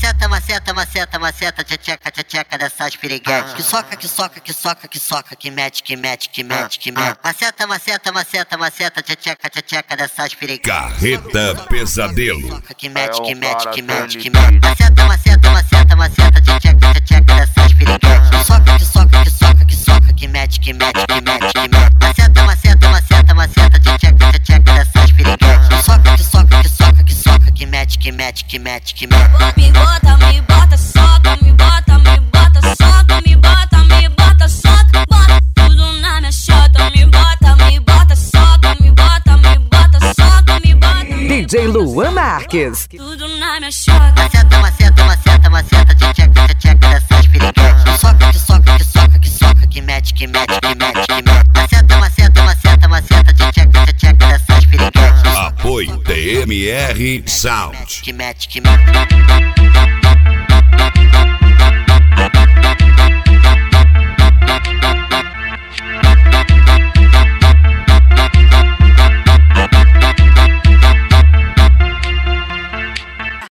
Maceta, maceta, maceta, maceta, tcheca, tcheca dessas piriguetes. Que soca, que soca, que soca, que soca, que mete, que mete, que mete, que mete. Maceta, maceta, maceta, maceta, tcheca, tcheca dessas piriguetes. Carreta Pesadelo. Que mete, que mete, que mete, que mete. Maceta, maceta, maceta, maceta, tcheca dessas piriguetes. Que soca, que soca, que soca, que soca, que mete, que mete, que mete, que mete. Maceta, maceta, maceta, maceta, tcheca dessas piriguetes. Que soca, que soca, que soca, que soca, que mete, que mete, que mete, que mete. Me bota, soca, me bota, soca, me bota, soca, bota tudo na minha chota. Me bota, soca, me bota, soca, me bota. DJ Luan Marques. Tudo na minha chota. Maceta, maceta, maceta, maceta, tcheca dessas piriguetes. Que soca, que soca, que soca, que soca, que mete, que mete, que mete, que mete. Maceta, maceta, maceta, maceta, tcheca dessas piriguetes. Apoio TMR Sound. Que mete, que mete.